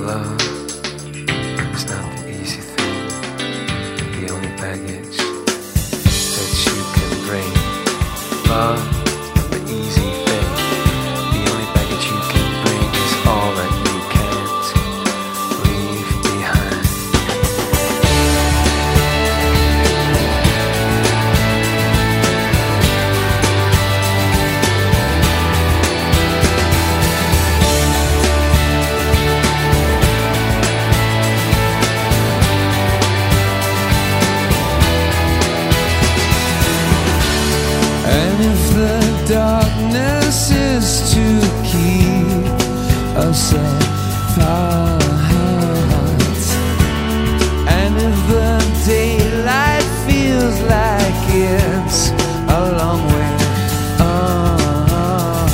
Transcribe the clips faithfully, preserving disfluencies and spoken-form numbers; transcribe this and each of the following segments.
love is not the easy thing. The only baggage that you can bring. Love, the easy thing. The only baggage you can bring is all that you can't leave behind. And if the darkness is to keep us apart, and if the daylight feels like it's a long way on,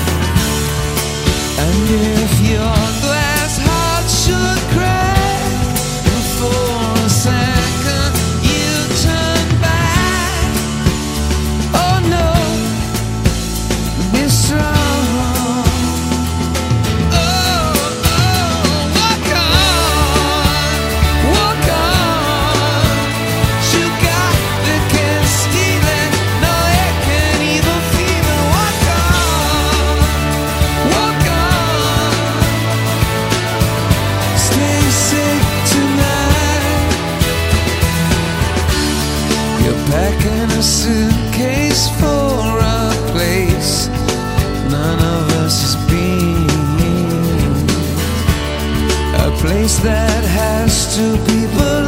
and if your glass heart should crack and for a second you turn back, oh no, be strong. Oh, oh, walk on, walk on. You got the can steal it, no it can't even feel it. Walk on, walk on. Stay safe tonight. You're packing a suitcase for a place none of us has been, a place that has two people